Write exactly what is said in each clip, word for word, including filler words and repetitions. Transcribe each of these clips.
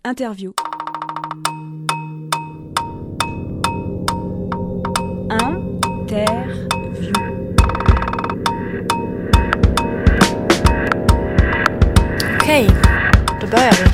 Interview. Interview. Okej, då börjar vi.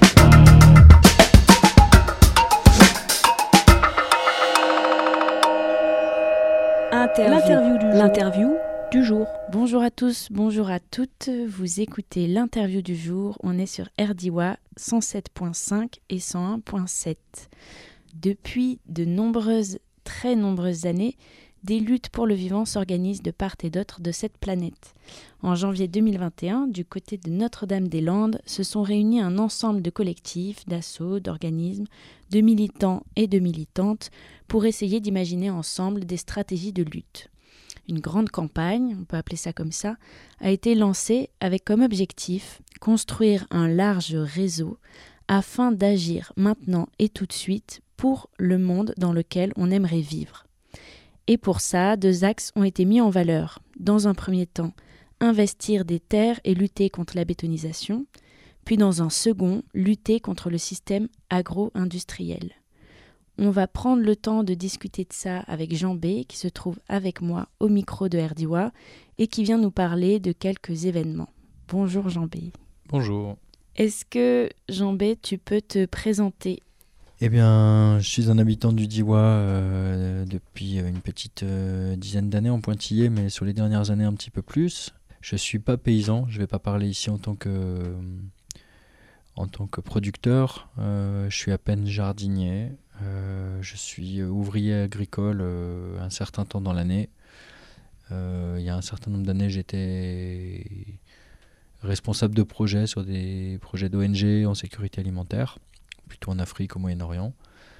Interview. L'interview du, L'interview du jour. Bonjour à tous, bonjour à toutes. Vous écoutez l'interview du jour. On est sur R D I W A cent sept virgule cinq et cent un virgule sept. Depuis de nombreuses, très nombreuses années, des luttes pour le vivant s'organisent de part et d'autre de cette planète. En janvier deux mille vingt et un, du côté de Notre-Dame-des-Landes, se sont réunis un ensemble de collectifs, d'assauts, d'organismes, de militants et de militantes pour essayer d'imaginer ensemble des stratégies de lutte. Une grande campagne, on peut appeler ça comme ça, a été lancée avec comme objectif construire un large réseau afin d'agir maintenant et tout de suite pour le monde dans lequel on aimerait vivre. Et pour ça, deux axes ont été mis en valeur. Dans un premier temps, investir des terres et lutter contre la bétonisation, puis dans un second, lutter contre le système agro-industriel. On va prendre le temps de discuter de ça avec Jean B, qui se trouve avec moi au micro de R D I W A et qui vient nous parler de quelques événements. Bonjour Jean B. Bonjour. Est-ce que Jean B, tu peux te présenter ? Eh bien, je suis un habitant du Diois euh, depuis une petite euh, dizaine d'années en pointillé, mais sur les dernières années un petit peu plus. Je ne suis pas paysan, je ne vais pas parler ici en tant que, euh, en tant que producteur. Euh, je suis à peine jardinier. Euh, je suis ouvrier agricole euh, un certain temps dans l'année. Euh, il y a un certain nombre d'années, j'étais responsable de projets sur des projets d'O N G en sécurité alimentaire, plutôt en Afrique, au Moyen-Orient.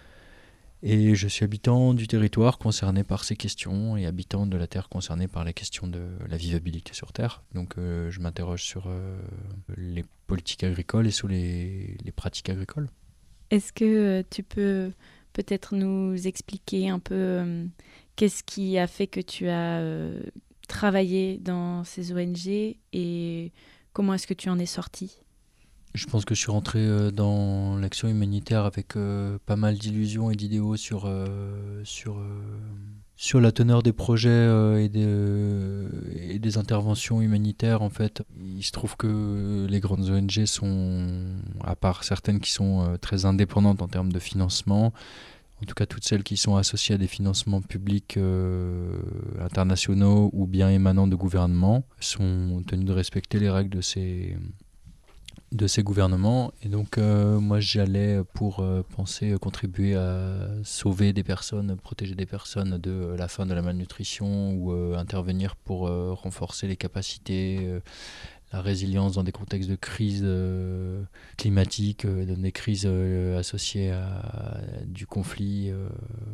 Et je suis habitant du territoire concerné par ces questions et habitant de la terre concernée par la question de la vivabilité sur Terre. Donc euh, je m'interroge sur euh, les politiques agricoles et sur les, les pratiques agricoles. Est-ce que tu peux peut-être nous expliquer un peu euh, qu'est-ce qui a fait que tu as euh, travaillé dans ces O N G et comment est-ce que tu en es sorti ? Je pense que je suis rentré euh, dans l'action humanitaire avec euh, pas mal d'illusions et d'idéaux sur, euh, sur, euh, sur la teneur des projets euh, et, des, euh, et des interventions humanitaires. En fait, il se trouve que les grandes O N G sont, à part certaines qui sont euh, très indépendantes en termes de financement, en tout cas toutes celles qui sont associées à des financements publics euh, internationaux ou bien émanant de gouvernements, sont tenues de respecter les règles de ces... de ces gouvernements. Et donc euh, moi j'allais pour euh, penser euh, contribuer à sauver des personnes, protéger des personnes de euh, la fin de la malnutrition ou euh, intervenir pour euh, renforcer les capacités, euh, la résilience dans des contextes de crise euh, climatique, euh, dans des crises euh, associées à, à du conflit. Euh,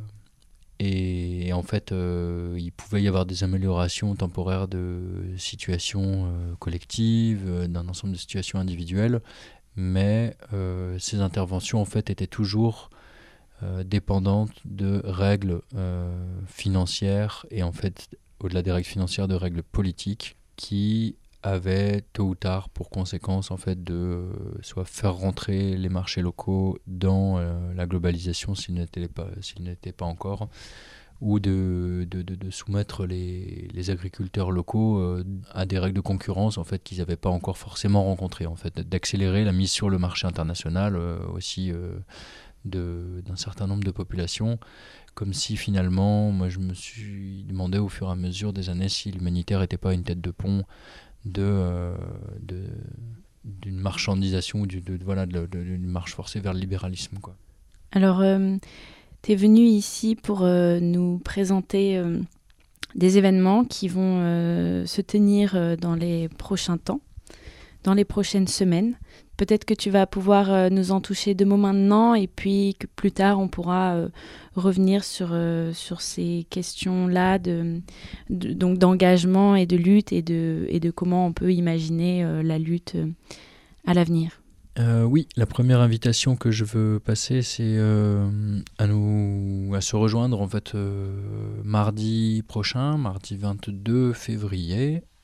Et, et en fait, euh, il pouvait y avoir des améliorations temporaires de situations euh, collectives, euh, d'un ensemble de situations individuelles, mais euh, ces interventions en fait étaient toujours euh, dépendantes de règles euh, financières et en fait, au-delà des règles financières, de règles politiques qui avaient tôt ou tard pour conséquence en fait de euh, soit faire rentrer les marchés locaux dans euh, la globalisation s'ils n'étaient pas, s'ils n'étaient pas encore, ou de, de, de, de soumettre les, les agriculteurs locaux euh, à des règles de concurrence en fait qu'ils n'avaient pas encore forcément rencontrées, en fait, d'accélérer la mise sur le marché international euh, aussi euh, de, d'un certain nombre de populations, comme si finalement, moi je me suis demandé au fur et à mesure des années si l'humanitaire n'était pas une tête de pont de, euh, de, d'une marchandisation ou de, de, voilà, de, de, d'une marche forcée vers le libéralisme, quoi. Alors, euh, tu es venu ici pour euh, nous présenter euh, des événements qui vont euh, se tenir euh, dans les prochains temps, dans les prochaines semaines. Peut-être que tu vas pouvoir euh, nous en toucher deux mots maintenant et puis que plus tard on pourra euh, revenir sur, euh, sur ces questions-là de, de, donc d'engagement et de lutte et de, et de comment on peut imaginer euh, la lutte euh, à l'avenir. Euh, oui, la première invitation que je veux passer, c'est euh, à nous à se rejoindre en fait euh, mardi prochain, mardi vingt-deux février,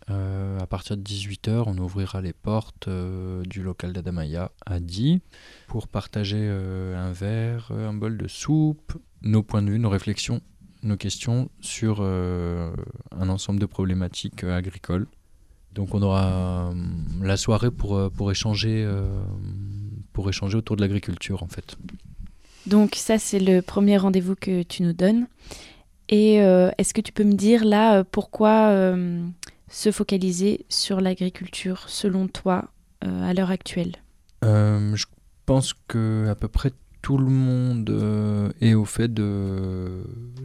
Euh, à partir de dix-huit heures, on ouvrira les portes euh, du local d'Adamaya à Die pour partager euh, un verre, un bol de soupe, nos points de vue, nos réflexions, nos questions sur euh, un ensemble de problématiques euh, agricoles. Donc on aura euh, la soirée pour, pour, échanger, euh, pour échanger autour de l'agriculture en fait. Donc ça c'est le premier rendez-vous que tu nous donnes. Et euh, est-ce que tu peux me dire là pourquoi euh, se focaliser sur l'agriculture selon toi euh, à l'heure actuelle ? euh, Je pense qu'à peu près tout le monde euh, est au fait de...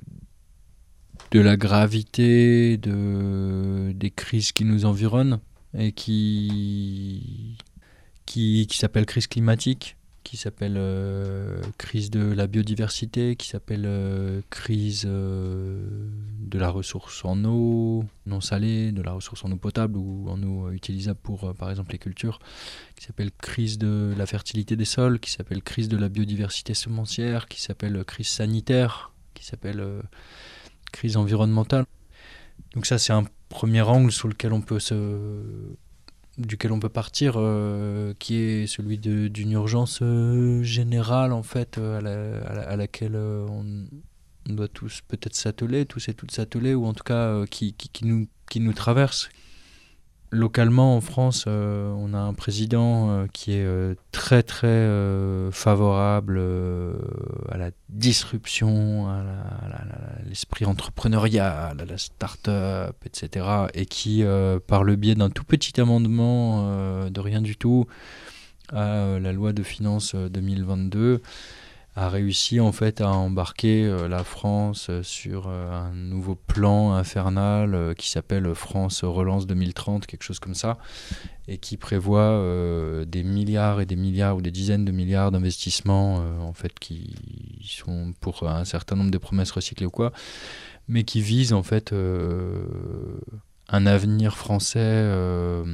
de la gravité de, des crises qui nous environnent et qui, qui, qui s'appellent crise climatique, qui s'appelle euh, crise de la biodiversité, qui s'appelle euh, crise euh, de la ressource en eau non salée, de la ressource en eau potable ou en eau utilisable pour, euh, par exemple, les cultures, qui s'appelle crise de la fertilité des sols, qui s'appelle crise de la biodiversité semencière, qui s'appelle crise sanitaire, qui s'appelle... Euh, crise environnementale. Donc ça, c'est un premier angle sur lequel on peut se, duquel on peut partir, euh, qui est celui de, d'une urgence euh, générale en fait, euh, à, la, à, la, à laquelle euh, on, on doit tous peut-être s'atteler, tous et toutes s'atteler, ou en tout cas euh, qui, qui, qui, nous, qui nous traverse. Localement en France, euh, on a un président euh, qui est euh, très très euh, favorable euh, à la disruption, à, la, à, la, à l'esprit entrepreneurial, à la start-up, et cetera. Et qui, euh, par le biais d'un tout petit amendement euh, de rien du tout à euh, la loi de finances deux mille vingt-deux, a réussi en fait à embarquer euh, la France sur euh, un nouveau plan infernal euh, qui s'appelle France Relance deux mille trente, quelque chose comme ça, et qui prévoit euh, des milliards et des milliards ou des dizaines de milliards d'investissements euh, en fait qui sont pour un certain nombre de promesses recyclées ou quoi, mais qui visent en fait euh, un avenir français euh,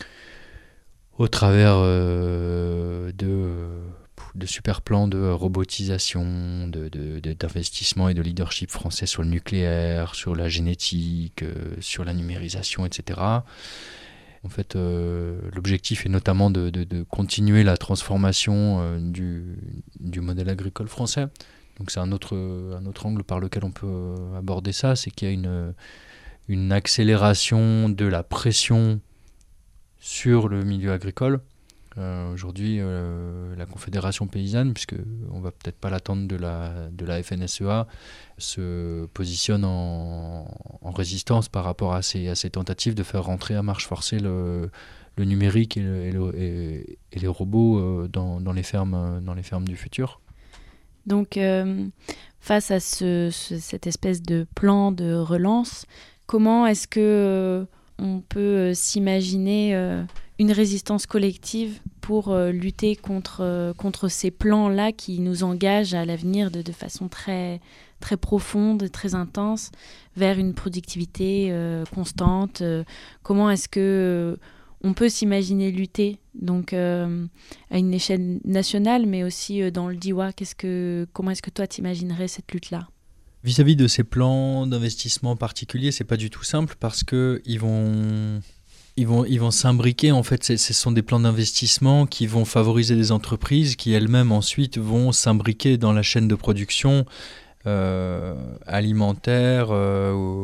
au travers euh, de de super plans de robotisation, de, de, de, d'investissement et de leadership français sur le nucléaire, sur la génétique, euh, sur la numérisation, et cetera. En fait, euh, l'objectif est notamment de, de, de continuer la transformation euh, du, du modèle agricole français. Donc c'est un autre, un autre angle par lequel on peut aborder ça, c'est qu'il y a une, une accélération de la pression sur le milieu agricole. Euh, aujourd'hui, euh, la Confédération paysanne, puisqu'on ne va peut-être pas l'attendre de la, de la F N S E A, se positionne en, en résistance par rapport à ces, à ces tentatives de faire rentrer à marche forcée le, le numérique et, le, et, le, et, et les robots euh, dans, dans, les fermes, dans les fermes du futur. Donc, euh, face à ce, ce, cette espèce de plan de relance, comment est-ce que euh, on peut euh, s'imaginer euh, une résistance collective pour euh, lutter contre, euh, contre ces plans-là qui nous engagent à l'avenir de, de façon très, très profonde, très intense, vers une productivité euh, constante. Euh, comment est-ce que euh, on peut s'imaginer lutter donc, euh, à une échelle nationale, mais aussi euh, dans le Diois? Qu'est-ce que, comment est-ce que toi t'imaginerais cette lutte-là? Vis-à-vis de ces plans d'investissement particuliers, c'est pas du tout simple parce qu'ils vont... Ils vont, ils vont s'imbriquer, en fait, ce sont des plans d'investissement qui vont favoriser des entreprises qui elles-mêmes ensuite vont s'imbriquer dans la chaîne de production euh, alimentaire euh,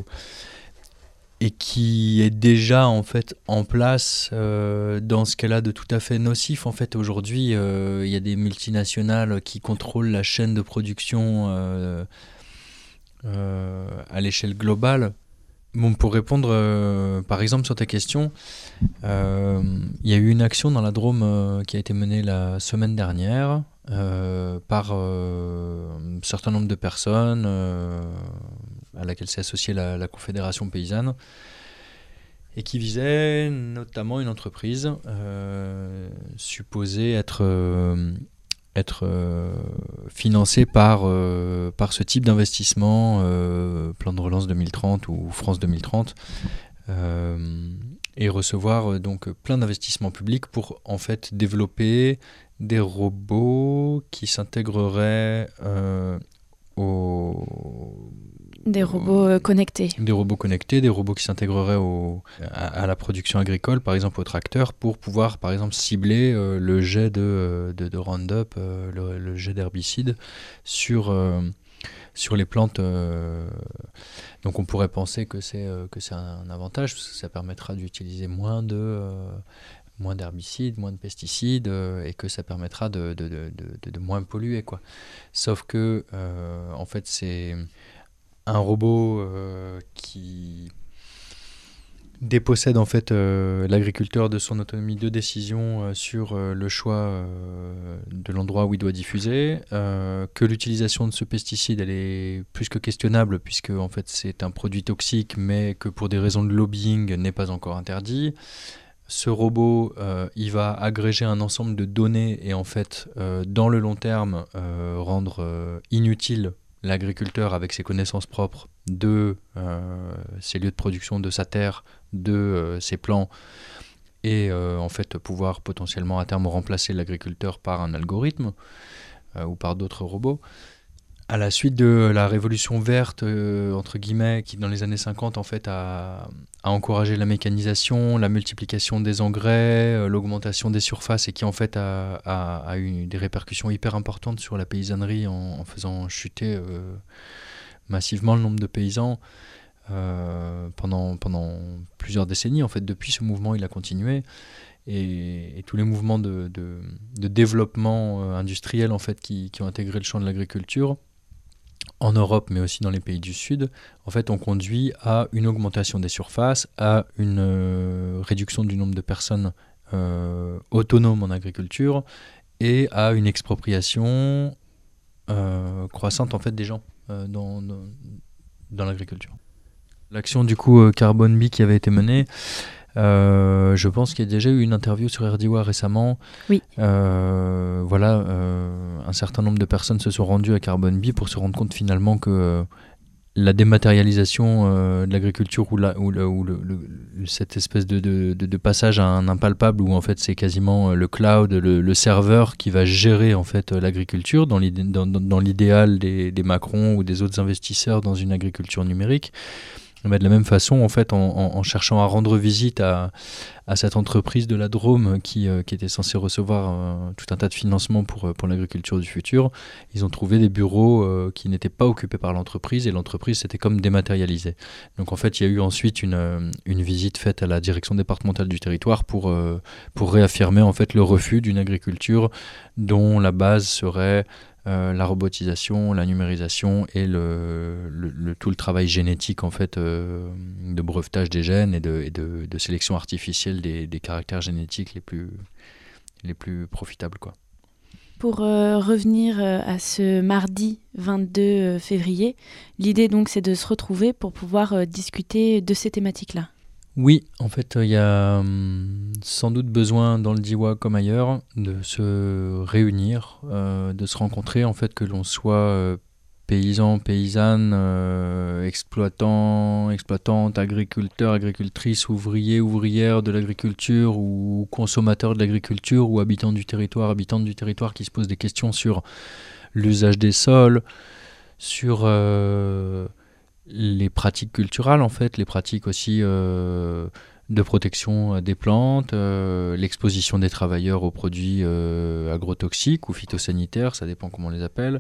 et qui est déjà en fait en place euh, dans ce cas-là de tout à fait nocif. En fait, aujourd'hui, euh, il y a des multinationales qui contrôlent la chaîne de production euh, euh, à l'échelle globale. Bon, pour répondre, euh, par exemple, sur ta question, euh, il y a eu une action dans la Drôme euh, qui a été menée la semaine dernière euh, par euh, un certain nombre de personnes euh, à laquelle s'est associée la, la Confédération paysanne et qui visait notamment une entreprise euh, supposée être... Euh, être euh, financé par, euh, par ce type d'investissement, euh, Plan de relance deux mille trente ou France deux mille trente, euh, et recevoir euh, donc plein d'investissements publics pour en fait développer des robots qui s'intégreraient euh, au, Des robots euh, connectés. Des robots connectés, des robots qui s'intégreraient au, à, à la production agricole, par exemple au tracteur, pour pouvoir, par exemple, cibler euh, le jet de, de, de Roundup, euh, le, le jet d'herbicide sur, euh, sur les plantes. Euh. Donc on pourrait penser que c'est, euh, que c'est un avantage, parce que ça permettra d'utiliser moins de... Euh, moins d'herbicides, moins de pesticides, euh, et que ça permettra de, de, de, de, de moins polluer, quoi. Sauf que, euh, en fait, c'est un robot euh, qui dépossède en fait euh, l'agriculteur de son autonomie de décision euh, sur euh, le choix euh, de l'endroit où il doit diffuser, euh, que l'utilisation de ce pesticide elle est plus que questionnable puisque en fait c'est un produit toxique mais que pour des raisons de lobbying n'est pas encore interdit. Ce robot, euh, il va agréger un ensemble de données et en fait, euh, dans le long terme, euh, rendre euh, inutile l'agriculteur avec ses connaissances propres de euh, ses lieux de production, de sa terre, de euh, ses plants, et euh, en fait pouvoir potentiellement à terme remplacer l'agriculteur par un algorithme euh, ou par d'autres robots. À la suite de la révolution verte, euh, entre guillemets, qui dans les années cinquante en fait a, a encouragé la mécanisation, la multiplication des engrais, euh, l'augmentation des surfaces et qui en fait a, a, a eu des répercussions hyper importantes sur la paysannerie en, en faisant chuter euh, massivement le nombre de paysans euh, pendant, pendant plusieurs décennies. En fait, depuis ce mouvement, il a continué. Et, et tous les mouvements de, de, de développement euh, industriel en fait, qui, qui ont intégré le champ de l'agriculture, en Europe, mais aussi dans les pays du Sud, en fait, on conduit à une augmentation des surfaces, à une euh, réduction du nombre de personnes euh, autonomes en agriculture et à une expropriation euh, croissante en fait, des gens euh, dans, dans, dans l'agriculture. L'action du coup euh, Carbone Bee qui avait été menée, Euh, je pense qu'il y a déjà eu une interview sur Erdiwa récemment. Oui. Euh, voilà, euh, un certain nombre de personnes se sont rendues à Carbone Bee pour se rendre compte finalement que euh, la dématérialisation euh, de l'agriculture ou, la, ou, le, ou le, le, cette espèce de, de, de, de passage à un impalpable où en fait c'est quasiment le cloud, le, le serveur qui va gérer en fait l'agriculture dans, l'idé, dans, dans l'idéal des, des Macron ou des autres investisseurs dans une agriculture numérique. Mais de la même façon, en fait, en, en, en cherchant à rendre visite à, à cette entreprise de la Drôme qui, euh, qui était censée recevoir euh, tout un tas de financements pour, pour l'agriculture du futur, ils ont trouvé des bureaux euh, qui n'étaient pas occupés par l'entreprise et l'entreprise s'était comme dématérialisée. Donc en fait, il y a eu ensuite une, une visite faite à la direction départementale du territoire pour, euh, pour réaffirmer en fait le refus d'une agriculture dont la base serait Euh, la robotisation, la numérisation et le, le, le, tout le travail génétique en fait, euh, de brevetage des gènes et de, et de, de sélection artificielle des, des caractères génétiques les plus, les plus profitables, quoi. Pour euh, revenir euh, à ce mardi vingt-deux février, l'idée donc c'est de se retrouver pour pouvoir euh, discuter de ces thématiques-là. Oui, en fait, il euh, y a hum, sans doute besoin dans le Diois comme ailleurs de se réunir, euh, de se rencontrer, en fait, que l'on soit euh, paysan, paysanne, euh, exploitant, exploitante, agriculteur, agricultrice, ouvrier, ouvrière de l'agriculture ou consommateur de l'agriculture ou habitant du territoire, habitante du territoire qui se posent des questions sur l'usage des sols, sur... Euh, les pratiques culturelles en fait, les pratiques aussi euh, de protection des plantes, euh, l'exposition des travailleurs aux produits euh, agrotoxiques ou phytosanitaires, ça dépend comment on les appelle.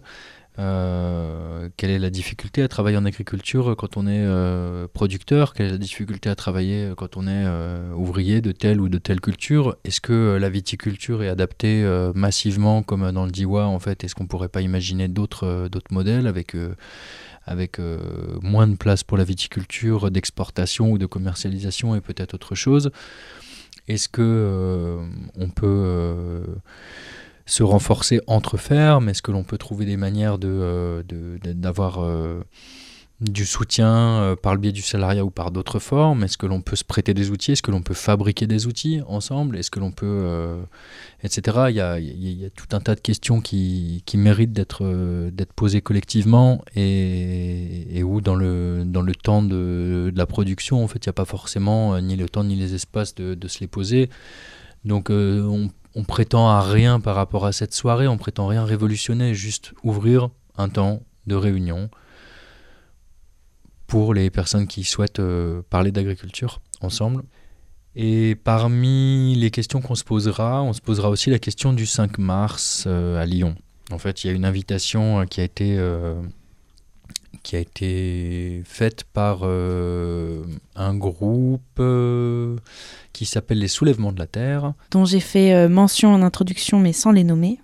Euh, quelle est la difficulté à travailler en agriculture quand on est euh, producteur, quelle est la difficulté à travailler quand on est euh, ouvrier de telle ou de telle culture, est-ce que la viticulture est adaptée euh, massivement comme dans le Diois en fait, est-ce qu'on pourrait pas imaginer d'autres, euh, d'autres modèles avec euh, avec euh, moins de place pour la viticulture, d'exportation ou de commercialisation et peut-être autre chose. Est-ce que euh, on peut euh, se renforcer entre fermes? Est-ce que l'on peut trouver des manières de, euh, de, de, d'avoir euh, du soutien euh, par le biais du salariat ou par d'autres formes? Est-ce que l'on peut se prêter des outils? Est-ce que l'on peut fabriquer des outils ensemble? Est-ce que l'on peut... Euh, et cetera. Il y a, il y a tout un tas de questions qui, qui méritent d'être, euh, d'être posées collectivement et, et où dans le, dans le temps de, de la production, en fait, il n'y a pas forcément ni le temps ni les espaces de, de se les poser. Donc euh, on, on prétend à rien par rapport à cette soirée, on prétend rien révolutionner, juste ouvrir un temps de réunion pour les personnes qui souhaitent euh, parler d'agriculture ensemble. Et parmi les questions qu'on se posera, on se posera aussi la question du cinq mars euh, à Lyon. En fait, il y a une invitation qui a été, euh, qui a été faite par euh, un groupe euh, qui s'appelle les Soulèvements de la Terre. Dont j'ai fait euh, mention en introduction, mais sans les nommer.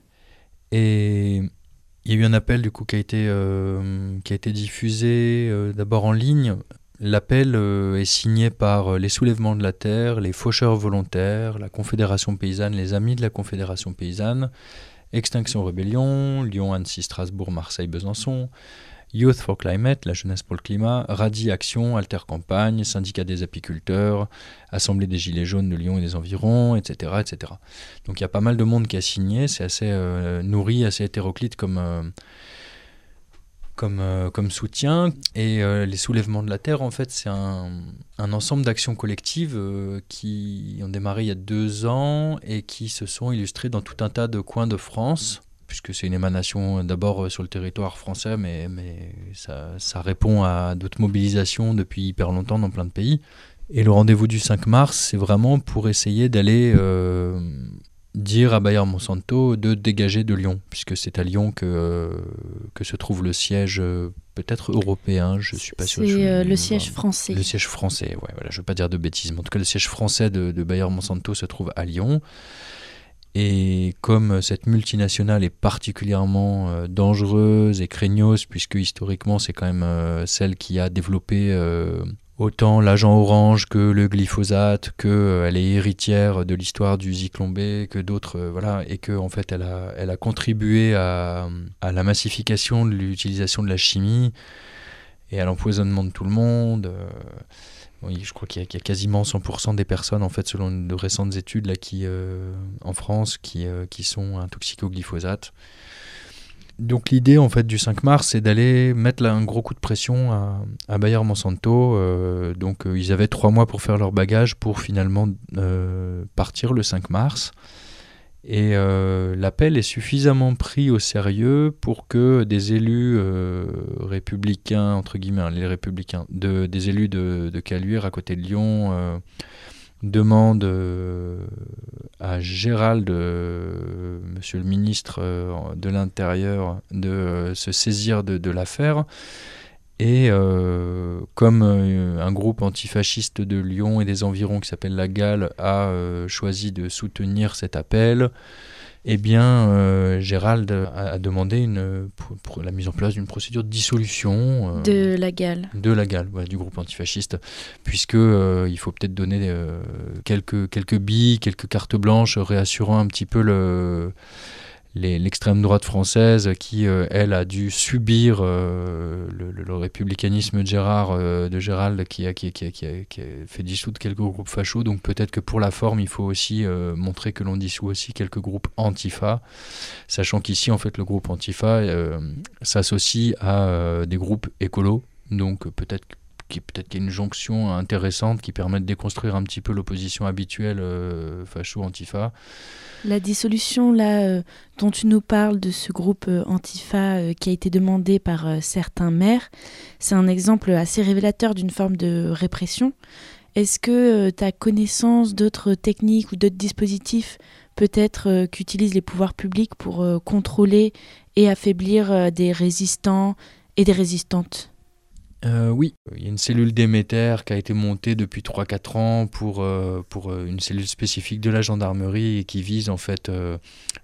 Et il y a eu un appel du coup, qui, a été, euh, qui a été diffusé euh, d'abord en ligne. L'appel euh, est signé par les Soulèvements de la Terre, les Faucheurs volontaires, la Confédération paysanne, les Amis de la Confédération paysanne, Extinction Rébellion, Lyon, Annecy, Strasbourg, Marseille, Besançon, Youth for Climate, la jeunesse pour le climat, Radi Action, Alter Campagne, Syndicat des apiculteurs, Assemblée des Gilets jaunes de Lyon et des environs, et cetera et cetera. Donc il y a pas mal de monde qui a signé, c'est assez euh, nourri, assez hétéroclite comme... Euh, Comme, euh, comme soutien. Et euh, les Soulèvements de la Terre, en fait, c'est un, un ensemble d'actions collectives euh, qui ont démarré il y a deux ans et qui se sont illustrées dans tout un tas de coins de France, puisque c'est une émanation d'abord sur le territoire français, mais, mais ça, ça répond à d'autres mobilisations depuis hyper longtemps dans plein de pays. Et le rendez-vous du cinq mars, c'est vraiment pour essayer d'aller... Euh, dire à Bayer Monsanto de dégager de Lyon, puisque c'est à Lyon que, euh, que se trouve le siège euh, peut-être européen, je ne suis pas sûr. C'est euh, je, le je, siège je, français. Le siège français, ouais, voilà, je ne veux pas dire de bêtises, mais en tout cas le siège français de, de Bayer Monsanto se trouve à Lyon. Et comme cette multinationale est particulièrement euh, dangereuse et craignos, puisque historiquement c'est quand même euh, celle qui a développé... Euh, autant l'agent orange que le glyphosate, qu'elle euh, est héritière de l'histoire du zyklon B, que d'autres, euh, voilà, et qu'en en fait elle a, elle a contribué à, à la massification de l'utilisation de la chimie et à l'empoisonnement de tout le monde. Euh, oui, je crois qu'il y, a, qu'il y a quasiment cent pour cent des personnes, en fait, selon de récentes études là, qui, euh, en France, qui, euh, qui sont intoxiquées au glyphosate. Donc l'idée en fait du cinq mars, c'est d'aller mettre là, un gros coup de pression à, à Bayer Monsanto. Euh, donc euh, ils avaient trois mois pour faire leur bagage pour finalement euh, partir le cinq mars. Et euh, l'appel est suffisamment pris au sérieux pour que des élus euh, républicains, entre guillemets, hein, les républicains, de, des élus de, de Caluire à côté de Lyon, euh, demande euh, à Gérald, euh, monsieur le ministre euh, de l'Intérieur, de euh, se saisir de, de l'affaire. Et euh, comme euh, un groupe antifasciste de Lyon et des environs qui s'appelle La Gale a euh, choisi de soutenir cet appel, eh bien, euh, Gérald a, a demandé une, pour, pour la mise en place d'une procédure de dissolution euh, de la Gale, de la Gale, ouais, du groupe antifasciste, puisque euh, il faut peut-être donner euh, quelques quelques billes, quelques cartes blanches, réassurant un petit peu le Les, l'extrême droite française qui, euh, elle, a dû subir euh, le, le, le républicanisme de Gérard, euh, de Gérald, qui a, qui, qui, qui, a, qui a fait dissoudre quelques groupes fachos. Donc peut-être que pour la forme, il faut aussi euh, montrer que l'on dissout aussi quelques groupes antifa, sachant qu'ici, en fait, le groupe antifa euh, s'associe à euh, des groupes écolos. Donc peut-être Qui, peut-être qu'il y a une jonction intéressante qui permet de déconstruire un petit peu l'opposition habituelle euh, facho-antifa. La dissolution là, euh, dont tu nous parles de ce groupe euh, Antifa euh, qui a été demandé par euh, certains maires, c'est un exemple assez révélateur d'une forme de répression. Est-ce que tu as connaissance d'autres techniques ou d'autres dispositifs peut-être euh, qu'utilisent les pouvoirs publics pour euh, contrôler et affaiblir euh, des résistants et des résistantes ? Euh, oui, il y a une cellule Déméter qui a été montée depuis trois à quatre ans pour, euh, pour euh, une cellule spécifique de la gendarmerie et qui vise en fait euh,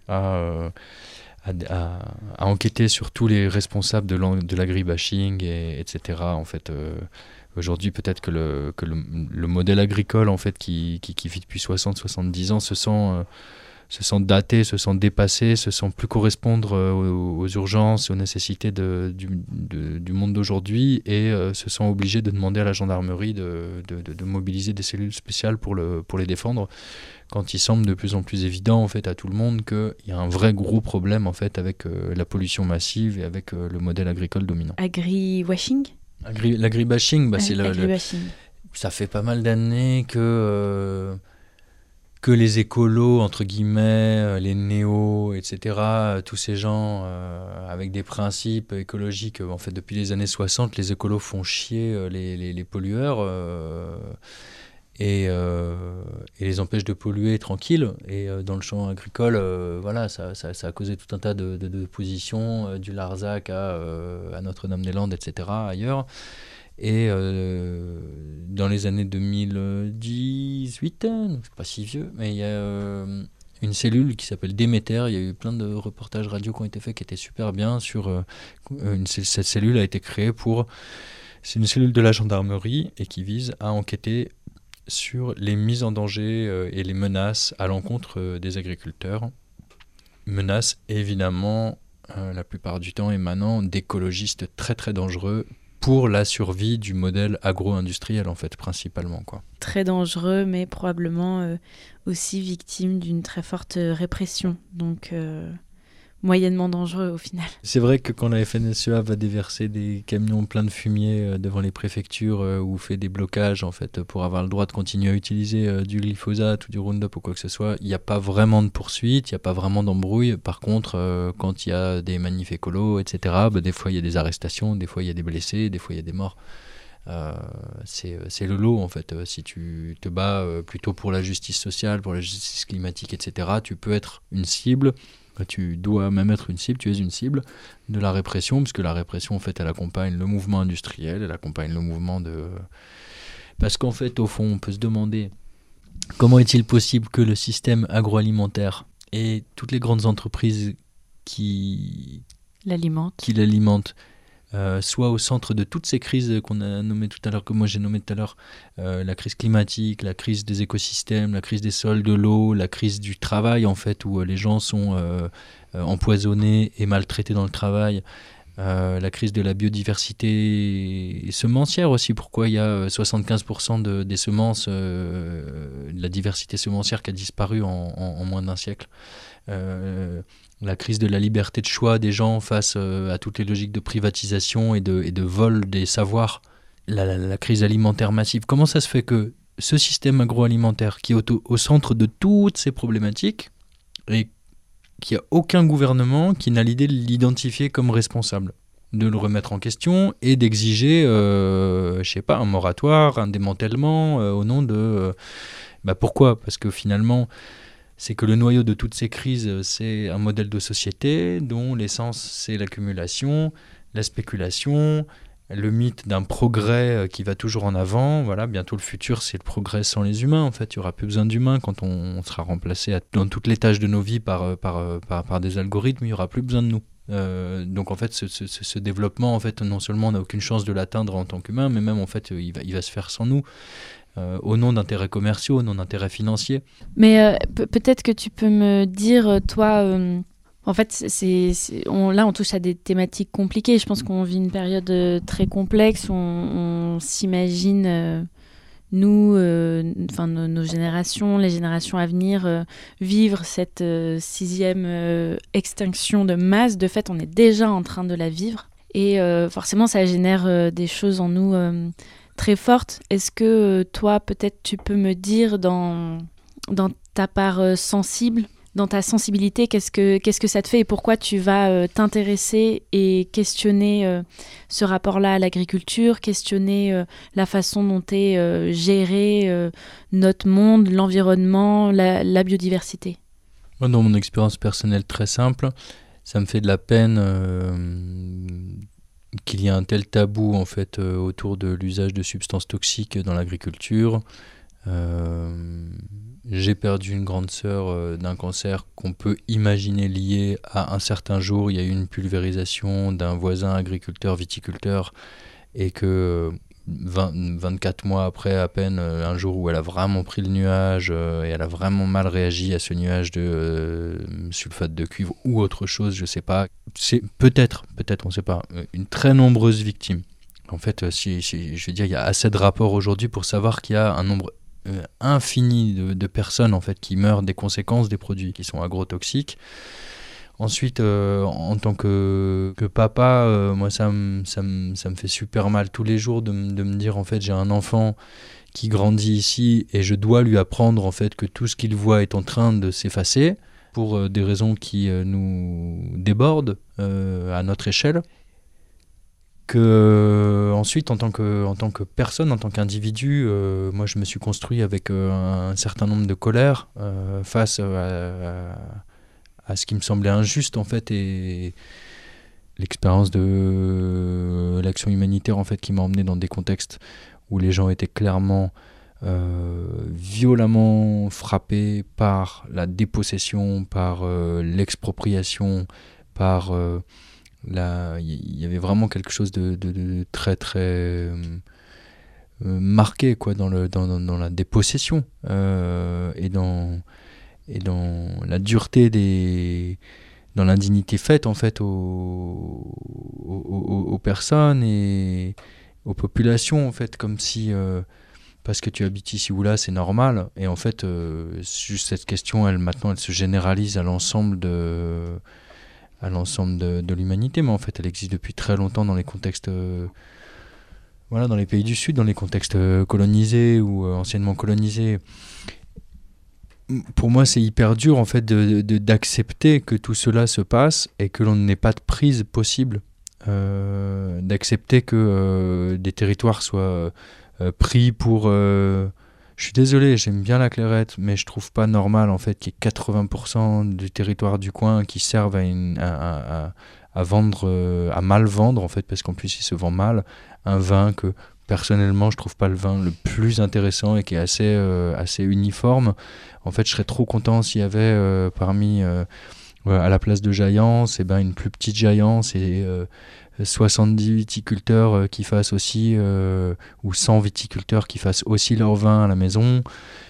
à, à, à, à enquêter sur tous les responsables de, de l'agribashing, et, etc. En fait, euh, aujourd'hui, peut-être que, le, que le, le modèle agricole en fait, qui, qui, qui vit depuis soixante à soixante-dix ans se sent... Euh, se sent daté, se sent dépassé, se sent plus correspondre aux, aux urgences et aux nécessités de, du, de, du monde d'aujourd'hui, et euh, se sent obligé de demander à la gendarmerie de, de, de, de mobiliser des cellules spéciales pour, le, pour les défendre, quand il semble de plus en plus évident en fait, à tout le monde qu'il y a un vrai gros problème en fait, avec euh, la pollution massive et avec euh, le modèle agricole dominant. Agri-washing Agri, L'agribashing, bah, Agri- c'est le, le, ça fait pas mal d'années que... Euh, que les écolos, entre guillemets, les néos, et cetera, tous ces gens euh, avec des principes écologiques, en fait, depuis les années soixante, les écolos font chier les, les, les pollueurs euh, et, euh, et les empêchent de polluer tranquille. Et euh, dans le champ agricole, euh, voilà, ça, ça, ça a causé tout un tas de, de, de positions, euh, du Larzac à, euh, à Notre-Dame-des-Landes, et cetera, ailleurs. Et euh, dans les années deux mille dix-huit, c'est pas si vieux, mais il y a euh, une cellule qui s'appelle Déméter. Il y a eu plein de reportages radio qui ont été faits qui étaient super bien. Sur, euh, une, cette cellule a été créée pour... C'est une cellule de la gendarmerie et qui vise à enquêter sur les mises en danger euh, et les menaces à l'encontre euh, des agriculteurs. Menaces évidemment, euh, la plupart du temps émanant d'écologistes très très dangereux, pour la survie du modèle agro-industriel, en fait, principalement, quoi. Très dangereux, mais probablement euh, aussi victime d'une très forte euh, répression. Donc, euh, moyennement dangereux, au final. C'est vrai que quand la F N S E A va déverser des camions pleins de fumier euh, devant les préfectures euh, ou fait des blocages, en fait, pour avoir le droit de continuer à utiliser euh, du glyphosate ou du Roundup ou quoi que ce soit, il n'y a pas vraiment de poursuite, il n'y a pas vraiment d'embrouille. Par contre, euh, quand il y a des manifs écolos, et cetera, bah, des fois il y a des arrestations, des fois il y a des blessés, des fois il y a des morts. Euh, c'est, c'est le lot, en fait. Euh, si tu te bats euh, plutôt pour la justice sociale, pour la justice climatique, et cetera, tu peux être une cible. Tu dois même être une cible, tu es une cible de la répression, puisque la répression, en fait, elle accompagne le mouvement industriel, elle accompagne le mouvement de... Parce qu'en fait, au fond, on peut se demander comment est-il possible que le système agroalimentaire et toutes les grandes entreprises qui l'alimentent, qui l'alimentent Euh, soit au centre de toutes ces crises qu'on a nommées tout à l'heure, que moi j'ai nommées tout à l'heure, euh, la crise climatique, la crise des écosystèmes, la crise des sols, de l'eau, la crise du travail, en fait, où euh, les gens sont euh, euh, empoisonnés et maltraités dans le travail, euh, la crise de la biodiversité semencière aussi, pourquoi il y a soixante-quinze pour cent de, des semences, euh, de la diversité semencière qui a disparu en, en, en moins d'un siècle. Euh, la crise de la liberté de choix des gens face euh, à toutes les logiques de privatisation et de, et de vol des savoirs, la, la, la crise alimentaire massive. Comment ça se fait que ce système agroalimentaire qui est au, au centre de toutes ces problématiques et qu'il n'y a aucun gouvernement qui n'a l'idée de l'identifier comme responsable, de le remettre en question et d'exiger, euh, je sais pas, un moratoire, un démantèlement euh, au nom de... Euh, bah pourquoi ? Parce que finalement... c'est que le noyau de toutes ces crises, c'est un modèle de société dont l'essence, c'est l'accumulation, la spéculation, le mythe d'un progrès qui va toujours en avant. Voilà, bientôt le futur, c'est le progrès sans les humains. En fait, il n'y aura plus besoin d'humains quand on sera remplacé à, dans toutes les tâches de nos vies par, par, par, par des algorithmes. Il n'y aura plus besoin de nous. Euh, donc en fait, ce, ce, ce développement, en fait, non seulement on n'a aucune chance de l'atteindre en tant qu'humain, mais même en fait, il va, il va se faire sans nous. Euh, au nom d'intérêts commerciaux, au nom d'intérêts financiers. Mais euh, pe- peut-être que tu peux me dire, toi, euh, en fait, c'est, c'est, on, là, on touche à des thématiques compliquées. Je pense qu'on vit une période euh, très complexe. On, on s'imagine, euh, nous, euh, enfin, nos, nos générations, les générations à venir, euh, vivre cette euh, sixième euh, extinction de masse. De fait, on est déjà en train de la vivre. Et euh, forcément, ça génère euh, des choses en nous... Euh, très forte. Est-ce que euh, toi, peut-être, tu peux me dire dans, dans ta part euh, sensible, dans ta sensibilité, qu'est-ce que, qu'est-ce que ça te fait et pourquoi tu vas euh, t'intéresser et questionner euh, ce rapport-là à l'agriculture, questionner euh, la façon dont est euh, géré euh, notre monde, l'environnement, la, la biodiversité ? Moi, dans mon expérience personnelle très simple, ça me fait de la peine... Euh, qu'il y a un tel tabou en fait euh, autour de l'usage de substances toxiques dans l'agriculture. Euh, j'ai perdu une grande sœur euh, d'un cancer qu'on peut imaginer lié à un certain jour. Il y a eu une pulvérisation d'un voisin agriculteur viticulteur et que vingt, vingt-quatre mois après à peine, euh, un jour où elle a vraiment pris le nuage euh, et elle a vraiment mal réagi à ce nuage de euh, sulfate de cuivre ou autre chose, je sais pas. C'est peut-être, peut-être, on sait pas, une très nombreuse victime. En fait, si, si, je veux dire, il y a assez de rapports aujourd'hui pour savoir qu'il y a un nombre euh, infini de, de personnes en fait qui meurent des conséquences des produits qui sont agrotoxiques. Ensuite, euh, en tant que, que papa, euh, moi, ça me ça me- ça me fait super mal tous les jours de, me- de me dire, en fait, j'ai un enfant qui grandit ici et je dois lui apprendre, en fait, que tout ce qu'il voit est en train de s'effacer pour euh, des raisons qui euh, nous débordent euh, à notre échelle. Que, euh, ensuite, en tant que, en tant que personne, en tant qu'individu, euh, moi, je me suis construit avec euh, un, un certain nombre de colères euh, face à, à à ce qui me semblait injuste en fait, et l'expérience de l'action humanitaire en fait qui m'a emmené dans des contextes où les gens étaient clairement euh, violemment frappés par la dépossession, par euh, l'expropriation, par euh, la... il y avait vraiment quelque chose de, de, de très très euh, marqué quoi, dans, le, dans, dans la dépossession euh, et dans et dans la dureté des dans l'indignité faite en fait aux, aux, aux personnes et aux populations en fait, comme si euh, parce que tu habites ici ou là c'est normal, et en fait euh, juste cette question elle maintenant elle se généralise à l'ensemble de à l'ensemble de, de l'humanité, mais en fait elle existe depuis très longtemps dans les contextes euh, voilà, dans les pays du Sud, dans les contextes colonisés ou euh, anciennement colonisés. Pour moi, c'est hyper dur en fait de, de, d'accepter que tout cela se passe et que l'on n'ait pas de prise possible, euh, d'accepter que euh, des territoires soient euh, pris pour. Euh, je suis désolé, j'aime bien la Clairette, mais je trouve pas normal en fait qu'il y ait quatre-vingts pour cent du territoire du coin qui servent à, une, à, à, à vendre, euh, à mal vendre en fait, parce qu'en plus il se vend mal, un vin que personnellement je trouve pas le vin le plus intéressant et qui est assez, euh, assez uniforme. En fait, je serais trop content s'il y avait euh, parmi, euh, à la place de Jaillance, eh ben, une plus petite Jaillance et euh, soixante-dix viticulteurs euh, qui fassent aussi, euh, ou cent viticulteurs qui fassent aussi leur vin à la maison.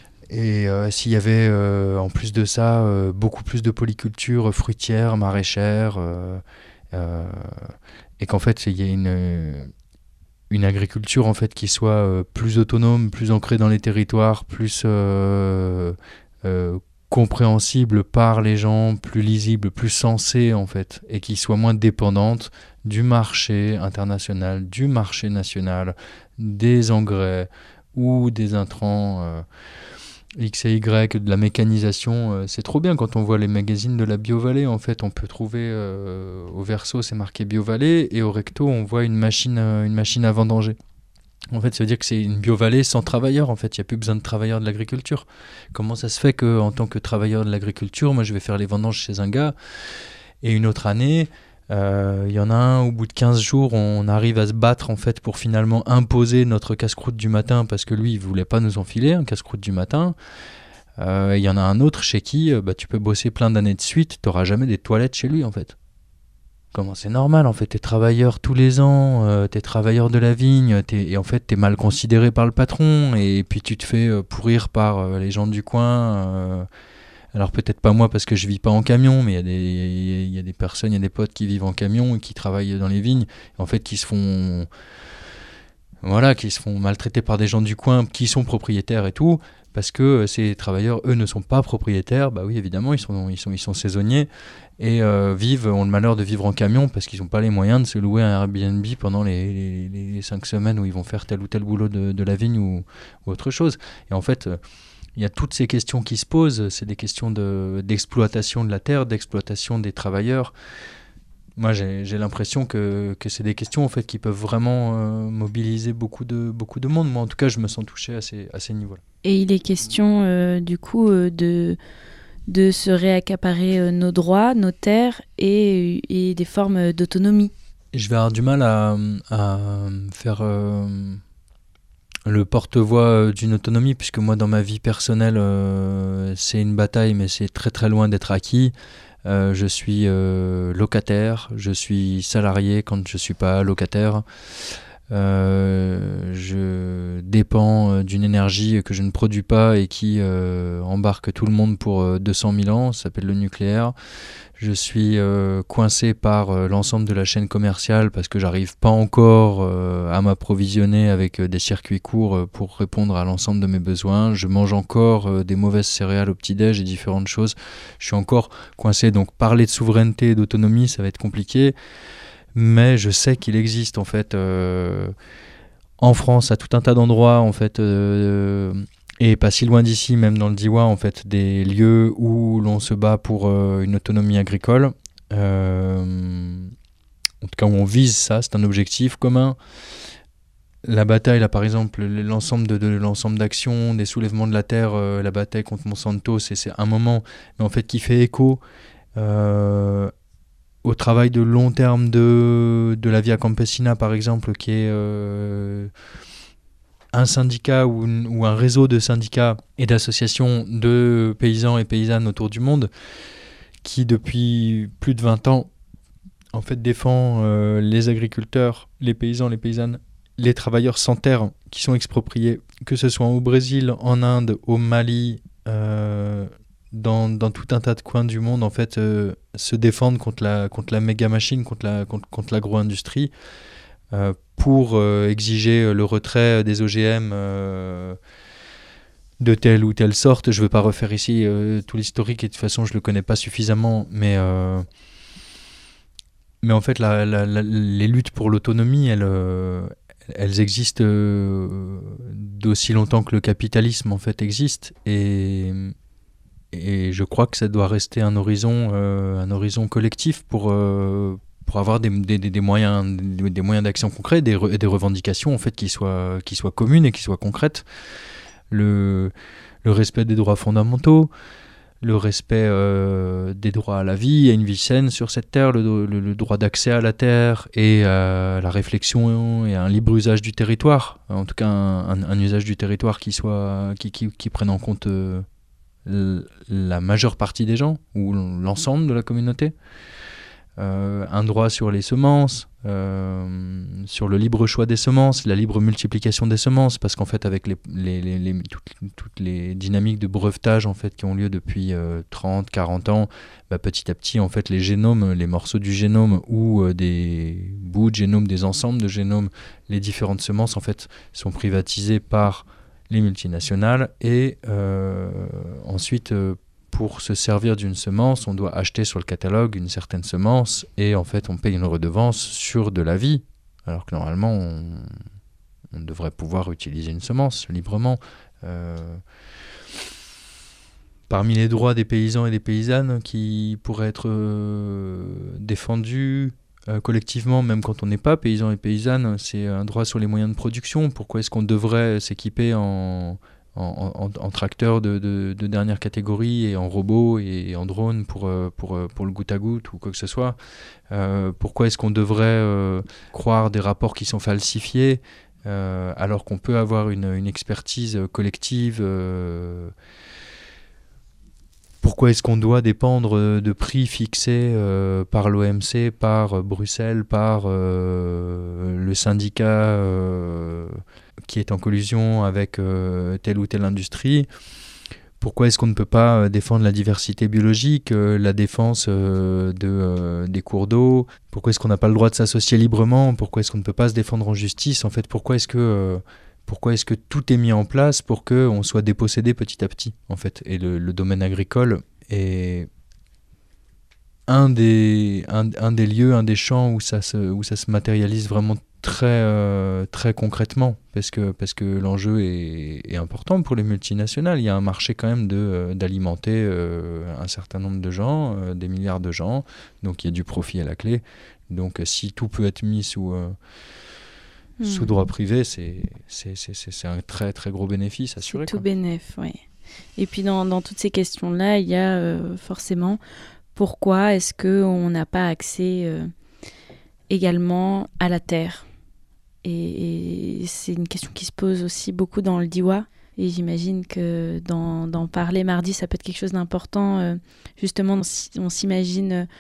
Et euh, s'il y avait euh, en plus de ça euh, beaucoup plus de polyculture fruitière, maraîchère, euh, euh, et qu'en fait il y ait une, une agriculture en fait qui soit euh, plus autonome, plus ancrée dans les territoires, plus euh, euh, compréhensible par les gens, plus lisible, plus sensée en fait, et qui soit moins dépendante du marché international, du marché national, des engrais ou des intrants euh, X et Y, de la mécanisation. Euh, c'est trop bien quand on voit les magazines de la Biovallée, en fait on peut trouver euh, au verso c'est marqué Biovallée et au recto on voit une machine, euh, une machine à vendanger. En fait, ça veut dire que c'est une biovallée sans travailleurs. En fait, il n'y a plus besoin de travailleurs de l'agriculture. Comment ça se fait qu'en tant que travailleur de l'agriculture, moi, je vais faire les vendanges chez un gars, et une autre année, il euh, y en a un, au bout de quinze jours, on arrive à se battre, en fait, pour finalement imposer notre casse-croûte du matin, parce que lui, il ne voulait pas nous enfiler un casse-croûte du matin. Il euh, y en a un autre chez qui bah, tu peux bosser plein d'années de suite, tu n'auras jamais des toilettes chez lui, en fait. Comment c'est normal en fait, t'es travailleur tous les ans, euh, t'es travailleur de la vigne, t'es, et en fait t'es mal considéré par le patron, et puis tu te fais euh, pourrir par euh, les gens du coin. Euh, alors peut-être pas moi parce que je vis pas en camion, mais il y a des, il y a des personnes, il y a des potes qui vivent en camion et qui travaillent dans les vignes, et en fait qui se font, voilà, qui se font maltraiter par des gens du coin qui sont propriétaires et tout, parce que ces travailleurs, eux, ne sont pas propriétaires. Bah oui, évidemment, ils sont, ils sont, ils sont saisonniers et euh, vivent, ont le malheur de vivre en camion parce qu'ils n'ont pas les moyens de se louer un Airbnb pendant les, les, les cinq semaines où ils vont faire tel ou tel boulot de, de la vigne ou, ou autre chose. Et en fait, euh, il y a toutes ces questions qui se posent. C'est des questions de, d'exploitation de la terre, d'exploitation des travailleurs. Moi, j'ai, j'ai l'impression que, que c'est des questions en fait, qui peuvent vraiment euh, mobiliser beaucoup de, beaucoup de monde. Moi, en tout cas, je me sens touché à ces, à ces niveaux-là. Et il est question, euh, du coup, euh, de, de se réaccaparer euh, nos droits, nos terres et, et des formes d'autonomie. Je vais avoir du mal à, à faire euh, le porte-voix d'une autonomie, puisque moi, dans ma vie personnelle, euh, c'est une bataille, mais c'est très très loin d'être acquis. Euh, je suis euh, locataire, je suis salarié quand je ne suis pas locataire. Euh, je dépends d'une énergie que je ne produis pas et qui euh, embarque tout le monde pour deux cent mille ans, ça s'appelle le nucléaire. Je suis euh, coincé par euh, l'ensemble de la chaîne commerciale parce que j'arrive pas encore euh, à m'approvisionner avec euh, des circuits courts euh, pour répondre à l'ensemble de mes besoins. Je mange encore euh, des mauvaises céréales au petit-déj et différentes choses. Je suis encore coincé. Donc parler de souveraineté et d'autonomie, ça va être compliqué. Mais je sais qu'il existe en fait euh, en France à tout un tas d'endroits en fait. Euh, Et pas si loin d'ici, même dans le Diois, en fait, des lieux où l'on se bat pour euh, une autonomie agricole. Euh, en tout cas, où on vise ça, c'est un objectif commun. La bataille, là, par exemple, l'ensemble de, de l'ensemble d'actions, des soulèvements de la terre, euh, la bataille contre Monsanto, c'est, c'est un moment, mais en fait, qui fait écho euh, au travail de long terme de, de la Via Campesina, par exemple, qui est... Euh, un syndicat ou, ou un réseau de syndicats et d'associations de paysans et paysannes autour du monde qui, depuis plus de vingt ans, en fait, défend euh, les agriculteurs, les paysans, les paysannes, les travailleurs sans terre qui sont expropriés, que ce soit au Brésil, en Inde, au Mali, euh, dans, dans tout un tas de coins du monde, en fait, euh, se défendent contre la, contre la méga machine, contre, la, contre, contre l'agro-industrie. Euh, pour euh, exiger le retrait des O G M euh, de telle ou telle sorte. Je ne veux pas refaire ici euh, tout l'historique et de toute façon je ne le connais pas suffisamment, mais, euh, mais en fait la, la, la, les luttes pour l'autonomie, elles, euh, elles existent euh, d'aussi longtemps que le capitalisme en fait existe, et, et je crois que ça doit rester un horizon, euh, un horizon collectif pour... Euh, pour avoir des, des, des, moyens, des, des moyens d'action concrets, des, re, des revendications en fait, qui, soient, qui soient communes et qui soient concrètes. Le, le respect des droits fondamentaux, le respect euh, des droits à la vie, à une vie saine sur cette terre, le, le, le droit d'accès à la terre et à la réflexion et à un libre usage du territoire, en tout cas un, un, un usage du territoire qui, soit, qui, qui, qui prenne en compte euh, la majeure partie des gens ou l'ensemble de la communauté. Euh, un droit sur les semences, euh, sur le libre choix des semences, la libre multiplication des semences, parce qu'en fait avec les, les, les, les, toutes, toutes les dynamiques de brevetage en fait, qui ont lieu depuis euh, trente, quarante ans, bah, petit à petit en fait, les génomes, les morceaux du génome ou euh, des bouts de génome, des ensembles de génomes, les différentes semences en fait, sont privatisées par les multinationales et euh, ensuite euh, pour se servir d'une semence, on doit acheter sur le catalogue une certaine semence et en fait on paye une redevance sur de la vie, alors que normalement on, on devrait pouvoir utiliser une semence librement. Euh, parmi les droits des paysans et des paysannes qui pourraient être euh, défendus euh, collectivement, même quand on n'est pas paysan et paysanne, c'est un droit sur les moyens de production. Pourquoi est-ce qu'on devrait s'équiper en... En, en, en tracteurs de, de, de dernière catégorie et en robots et en drones pour, pour, pour le goutte à goutte ou quoi que ce soit. Euh, pourquoi est-ce qu'on devrait euh, croire des rapports qui sont falsifiés euh, alors qu'on peut avoir une, une expertise collective euh, Pourquoi est-ce qu'on doit dépendre de prix fixés euh, par l'O M C, par Bruxelles, par euh, le syndicat euh, qui est en collusion avec euh, telle ou telle industrie? Pourquoi est-ce qu'on ne peut pas défendre la diversité biologique, euh, la défense euh, de, euh, des cours d'eau? Pourquoi est-ce qu'on n'a pas le droit de s'associer librement? Pourquoi est-ce qu'on ne peut pas se défendre en justice? En fait, pourquoi est-ce que, euh, pourquoi est-ce que tout est mis en place pour qu'on soit dépossédé petit à petit, en fait? Et le, le domaine agricole est un des, un, un des lieux, un des champs où ça se, où ça se matérialise vraiment très, euh, très concrètement, parce que, parce que l'enjeu est, est important pour les multinationales. Il y a un marché quand même de, euh, d'alimenter euh, un certain nombre de gens, euh, des milliards de gens, donc il y a du profit à la clé. Donc si tout peut être mis sous, euh, mmh. sous droit privé, c'est, c'est, c'est, c'est, c'est un très très gros bénéfice assuré. C'est tout bénéf, oui. Et puis dans, dans toutes ces questions-là, il y a euh, forcément pourquoi est-ce qu'on n'a pas accès euh, également à la terre? Et, et c'est une question qui se pose aussi beaucoup dans le Diois. Et j'imagine que d'en, d'en parler mardi, ça peut être quelque chose d'important. Euh, justement, on s'imagine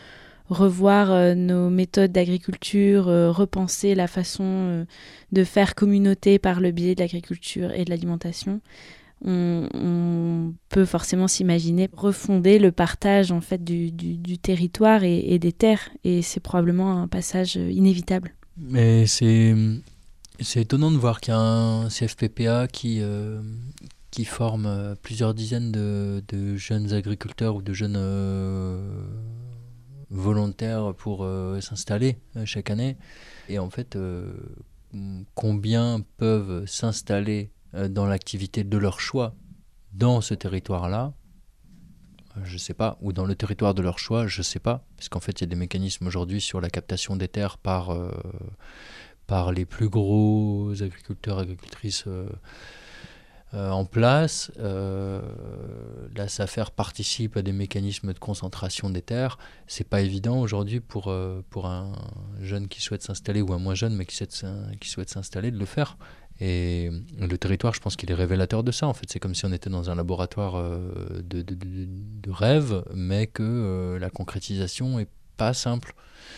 revoir euh, nos méthodes d'agriculture, euh, repenser la façon euh, de faire communauté par le biais de l'agriculture et de l'alimentation. On, on peut forcément s'imaginer refonder le partage en fait du, du, du territoire et, et des terres, et c'est probablement un passage inévitable. Mais c'est, c'est étonnant de voir qu'il y a un C F P P A qui, euh, qui forme plusieurs dizaines de, de jeunes agriculteurs ou de jeunes euh, volontaires pour euh, s'installer euh, chaque année. Et en fait, euh, combien peuvent s'installer euh, dans l'activité de leur choix dans ce territoire-là? Je ne sais pas, ou dans le territoire de leur choix, je ne sais pas, parce qu'en fait il y a des mécanismes aujourd'hui sur la captation des terres par, euh, par les plus gros agriculteurs, agricultrices euh, euh, en place. Euh, la SAFER participe à des mécanismes de concentration des terres. C'est pas évident aujourd'hui pour, euh, pour un jeune qui souhaite s'installer, ou un moins jeune mais qui souhaite, qui souhaite s'installer, de le faire. Et le territoire, je pense qu'il est révélateur de ça. En fait, c'est comme si on était dans un laboratoire euh, de, de, de, de rêve, mais que euh, la concrétisation est pas simple.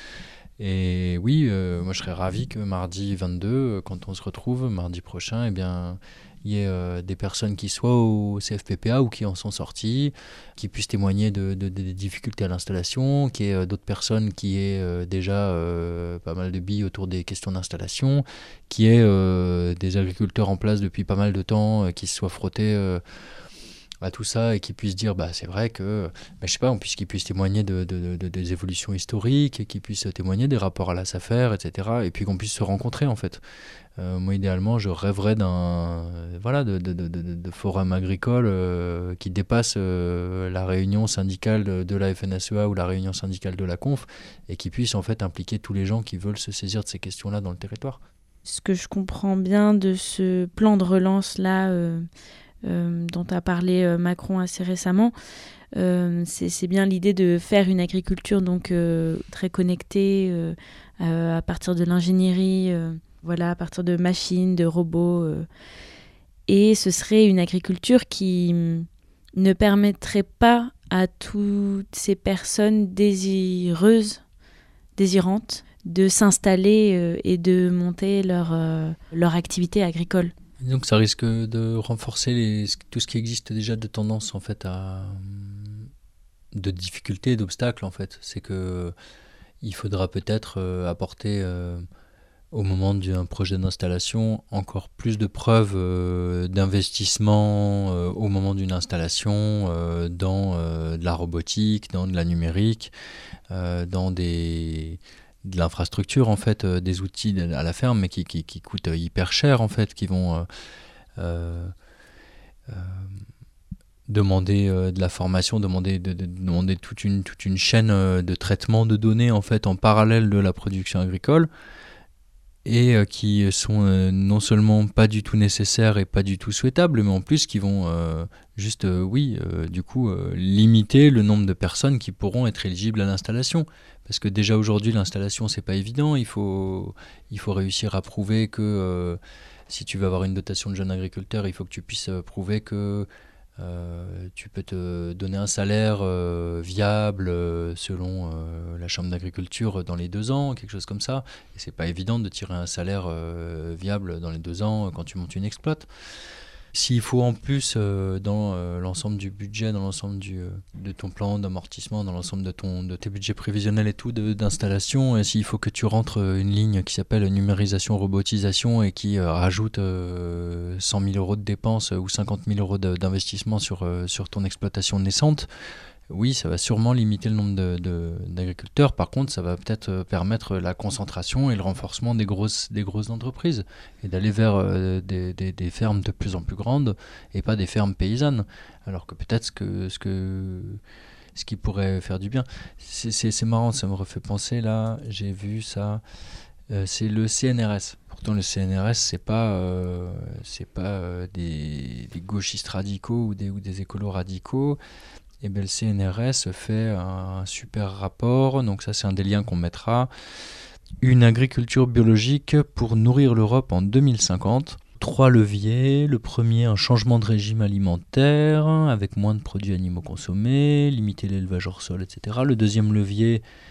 Et oui, euh, moi je serais ravi que mardi vingt-deux, quand on se retrouve, mardi prochain, eh bien, il y ait euh, des personnes qui soient au C F P P A ou qui en sont sorties, qui puissent témoigner de, de, de, des difficultés à l'installation, qu'il y ait euh, d'autres personnes qui aient euh, déjà euh, pas mal de billes autour des questions d'installation, qu'il y ait euh, des agriculteurs en place depuis pas mal de temps euh, qui se soient frottés euh, à tout ça et qui puissent dire bah c'est vrai que bah, je sais pas, puisqu'ils puissent témoigner de, de, de, de, des évolutions historiques, qu'ils puissent témoigner des rapports à la SAFER, et cetera. Et puis qu'on puisse se rencontrer en fait. Euh, moi idéalement je rêverais d'un euh, voilà de, de, de, de, de forum agricole euh, qui dépasse euh, la réunion syndicale de, de la F N S E A ou la réunion syndicale de la Conf, et qui puisse en fait impliquer tous les gens qui veulent se saisir de ces questions-là dans le territoire. Ce que je comprends bien de ce plan de relance là euh... Euh, dont a parlé euh, Macron assez récemment, euh, c'est, c'est bien l'idée de faire une agriculture donc euh, très connectée euh, euh, à partir de l'ingénierie, euh, voilà, à partir de machines, de robots, euh, et ce serait une agriculture qui ne permettrait pas à toutes ces personnes désireuses, désirantes, de s'installer euh, et de monter leur, euh, leur activité agricole. Donc ça risque de renforcer les, tout ce qui existe déjà de tendance en fait à de difficultés, d'obstacles en fait. C'est que il faudra peut-être euh, apporter euh, au moment d'un projet d'installation encore plus de preuves euh, d'investissement euh, au moment d'une installation euh, dans euh, de la robotique, dans de la numérique, euh, dans des de l'infrastructure en fait, euh, des outils à la ferme mais qui, qui, qui coûtent hyper cher en fait, qui vont euh, euh, euh, demander euh, de la formation, demander, de, de, demander toute, une, toute une chaîne euh, de traitement de données en fait en parallèle de la production agricole, et euh, qui sont euh, non seulement pas du tout nécessaires et pas du tout souhaitables, mais en plus qui vont euh, juste, euh, oui, euh, du coup, euh, limiter le nombre de personnes qui pourront être éligibles à l'installation. Parce que déjà aujourd'hui, l'installation, c'est pas évident. Il faut, il faut réussir à prouver que euh, si tu veux avoir une dotation de jeune agriculteur, il faut que tu puisses prouver que euh, tu peux te donner un salaire euh, viable euh, selon euh, la chambre d'agriculture dans les deux ans, quelque chose comme ça. Et c'est pas évident de tirer un salaire euh, viable dans les deux ans quand tu montes une exploite. S'il faut en plus, euh, dans euh, l'ensemble du budget, dans l'ensemble du, euh, de ton plan d'amortissement, dans l'ensemble de, ton, de tes budgets prévisionnels et tout, de, d'installation, et s'il faut que tu rentres une ligne qui s'appelle numérisation, robotisation, et qui euh, rajoute euh, cent mille euros de dépenses ou cinquante mille euros de, d'investissement sur, euh, sur ton exploitation naissante, oui, ça va sûrement limiter le nombre de, de, d'agriculteurs. Par contre, ça va peut-être permettre la concentration et le renforcement des grosses, des grosses entreprises, et d'aller vers euh, des, des, des fermes de plus en plus grandes et pas des fermes paysannes. Alors que peut-être ce, que, ce, que, ce qui pourrait faire du bien. C'est, c'est, c'est marrant, ça me refait penser, là, j'ai vu ça, euh, c'est le C N R S. Pourtant, le C N R S, c'est pas, euh, c'est pas euh, des, des gauchistes radicaux ou des, ou des écolos radicaux. Et bien, le C N R S fait un super rapport, donc ça c'est un des liens qu'on mettra. Une agriculture biologique pour nourrir l'Europe en deux mille cinquante. Trois leviers. Le premier, un changement de régime alimentaire avec moins de produits animaux consommés, limiter l'élevage hors sol, et cetera. Le deuxième levier,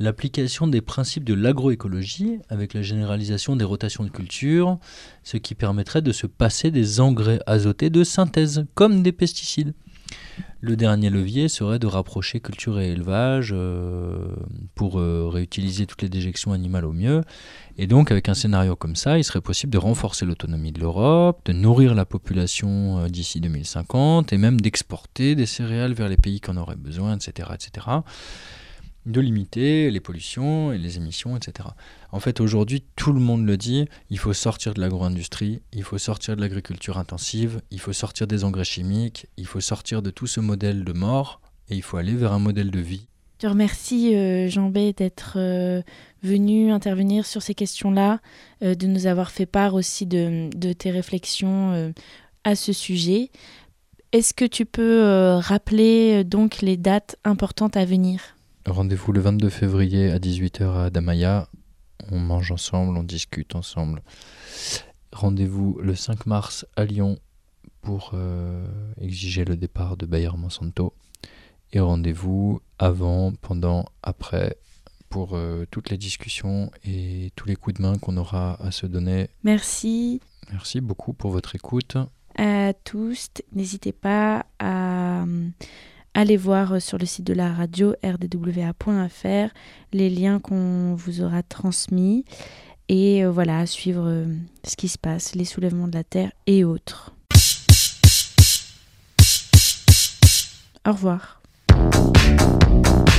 l'application des principes de l'agroécologie avec la généralisation des rotations de culture, ce qui permettrait de se passer des engrais azotés de synthèse, comme des pesticides. Le dernier levier serait de rapprocher culture et élevage euh, pour euh, réutiliser toutes les déjections animales au mieux. Et donc, avec un scénario comme ça, il serait possible de renforcer l'autonomie de l'Europe, de nourrir la population euh, d'ici deux mille cinquante et même d'exporter des céréales vers les pays qui en auraient besoin, et cetera, et cetera. De limiter les pollutions et les émissions, et cetera. En fait, aujourd'hui, tout le monde le dit, il faut sortir de l'agro-industrie, il faut sortir de l'agriculture intensive, il faut sortir des engrais chimiques, il faut sortir de tout ce modèle de mort et il faut aller vers un modèle de vie. Je te remercie, euh, Jean-B, d'être euh, venu intervenir sur ces questions-là, euh, de nous avoir fait part aussi de, de tes réflexions euh, à ce sujet. Est-ce que tu peux euh, rappeler euh, donc les dates importantes à venir ? Rendez-vous le vingt-deux février à dix-huit heures à Damaya. On mange ensemble, on discute ensemble. Rendez-vous le cinq mars à Lyon pour euh, exiger le départ de Bayer Monsanto. Et rendez-vous avant, pendant, après pour euh, toutes les discussions et tous les coups de main qu'on aura à se donner. Merci. Merci beaucoup pour votre écoute. À tous, n'hésitez pas à... Allez voir sur le site de la radio r d w a point f r les liens qu'on vous aura transmis et euh, voilà, suivre euh, ce qui se passe, les soulèvements de la terre et autres. Au revoir.